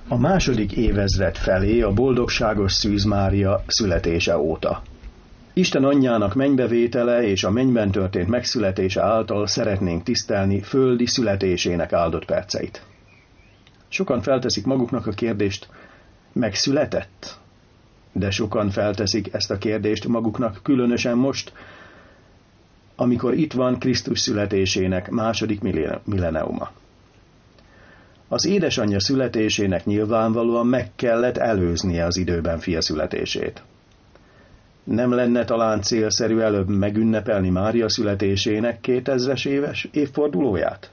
A második évezred felé a boldogságos Szűz Mária születése óta. Isten anyjának mennybevétele és a mennyben történt megszületése által szeretnénk tisztelni földi születésének áldott perceit. Sokan felteszik maguknak a kérdést, megszületett? De sokan felteszik ezt a kérdést maguknak, különösen most, amikor itt van Krisztus születésének második milleniuma. Az édesanyja születésének nyilvánvalóan meg kellett előznie az időben fia születését. Nem lenne talán célszerű előbb megünnepelni Mária születésének 2000-es éves évfordulóját?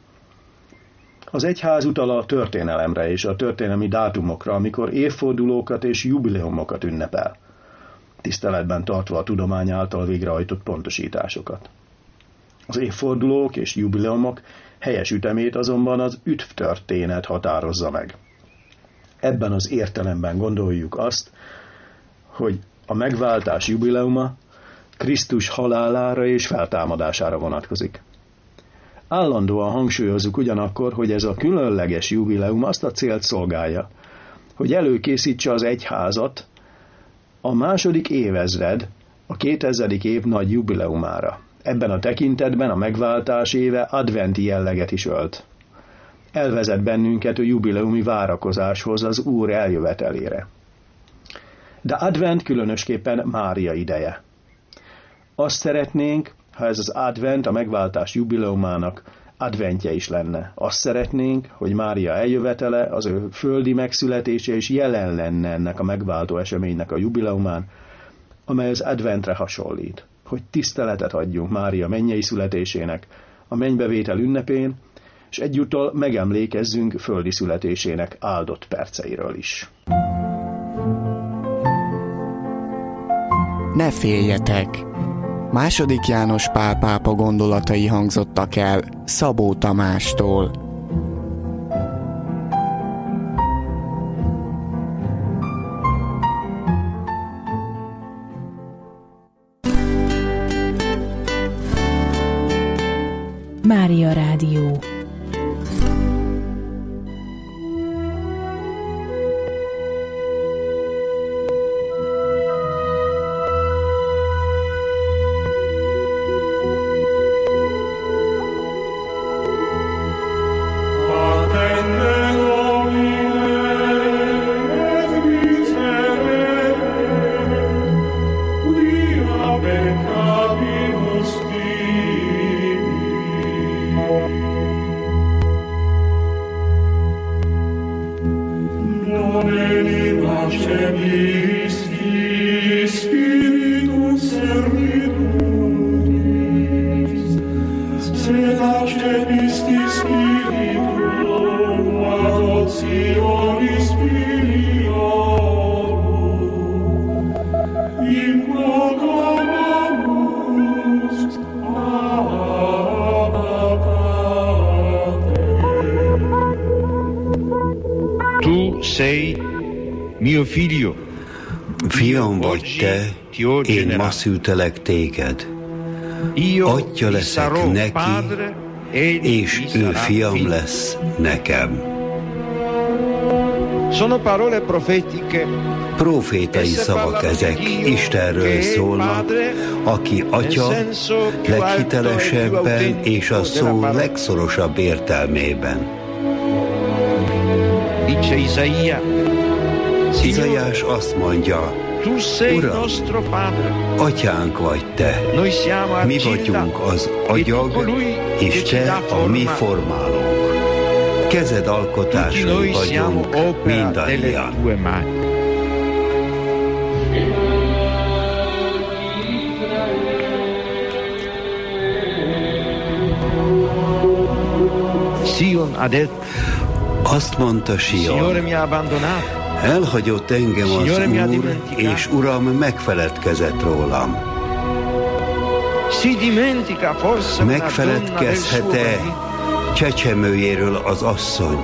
Az egyház utal a történelemre és a történelmi dátumokra, amikor évfordulókat és jubileumokat ünnepel, tiszteletben tartva a tudomány által végrehajtott pontosításokat. Az évfordulók és jubileumok helyes ütemét azonban az üdvtörténet határozza meg. Ebben az értelemben gondoljuk azt, hogy a megváltás jubileuma Krisztus halálára és feltámadására vonatkozik. Állandóan hangsúlyozzuk ugyanakkor, hogy ez a különleges jubileum azt a célt szolgálja, hogy előkészítse az egyházat a második évezred, a 2000. év nagy jubileumára. Ebben a tekintetben a megváltás éve adventi jelleget is ölt. Elvezet bennünket a jubileumi várakozáshoz, az Úr eljövetelére. De advent különösképpen Mária ideje. Azt szeretnénk, ha ez az advent a megváltás jubileumának adventje is lenne. Azt szeretnénk, hogy Mária eljövetele, az ő földi megszületése is jelen lenne ennek a megváltó eseménynek a jubileumán, amely az adventre hasonlít. Hogy tiszteletet adjunk Mária mennyei születésének, a mennybevétel ünnepén, és egyúttal megemlékezzünk földi születésének áldott perceiről is. Ne féljetek! II. János Pál pápa gondolatai hangzottak el Szabó Tamástól. Mária Rádió. Fiam vagy te, én ma szültelek téged. Atya leszek neki, és ő fiam lesz nekem. Profétai szavak ezek, Istenről szólnak, aki atya leghitelesebben és a szó legszorosabb értelmében. Izaiás azt mondja, Uram, atyánk vagy te, mi vagyunk az agyag, és te a mi formálónk. Kezed alkotásai vagyunk mindannyian. Azt mondta Sion, elhagyott engem az Úr, és Uram megfeledkezett rólam. Megfeledkezhet-e csecsemőjéről az asszony?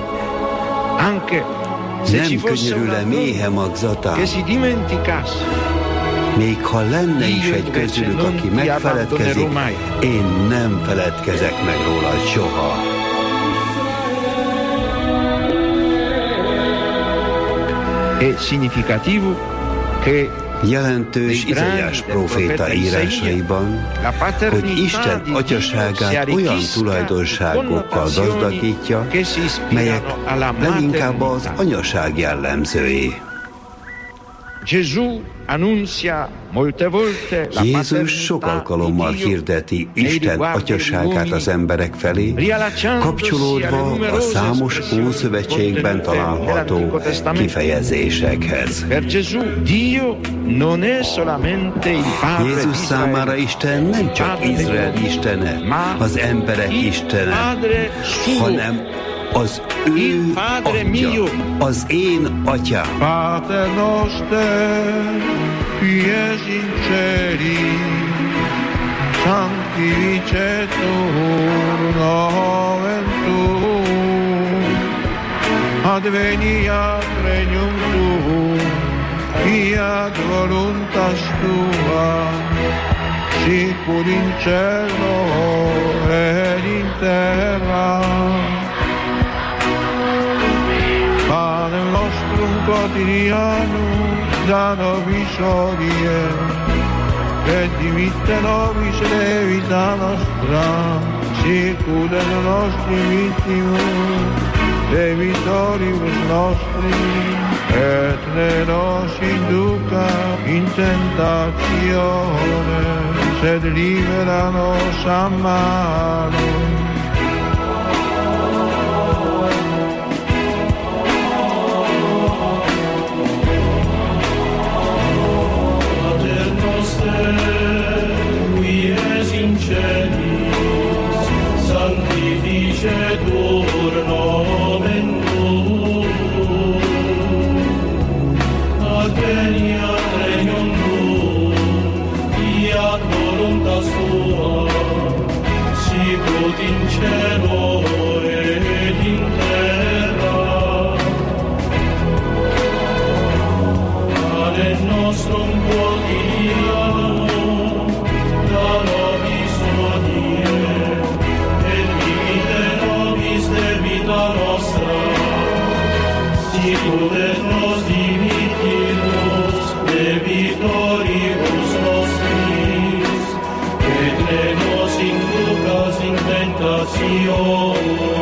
Nem könyörül-e méhe magzatán? Még ha lenne is egy közülük, aki megfeledkezik, én nem feledkezek meg róla soha. Jelentős Izaiás próféta írásaiban, hogy Isten atyaságát olyan tulajdonságokkal gazdagítja, melyek leginkább az anyaság jellemzői. Jézus sok alkalommal hirdeti Isten atyaságát az emberek felé, kapcsolódva a számos Ószövetségben található kifejezésekhez. Jézus számára Isten nem csak Izrael istene, az emberek istene, hanem az ő atya, az én atyám. Pater noster, qui es in celis, sanctificetur nomen tuum, adveniat regnum tuum, fiat voluntas tua, sicur in cielo et in terra. Panem nostrum quotidianum da nobis hodie, et dimitte nobis debita nostra, sicut et nostri vittimus debitoribus nostri, et ne nos induca in tentatione, sed libera nos a malo. Sanctificetur nomen tuum, adveniat regnum tuum, fiat voluntas tua, sicut in cielo et in terra. Panem nostrum quotidianum da nobis hodie, debita nostra, sicut et nos dimittimus debitoribus nostris, et ne nos inducas in tentatione,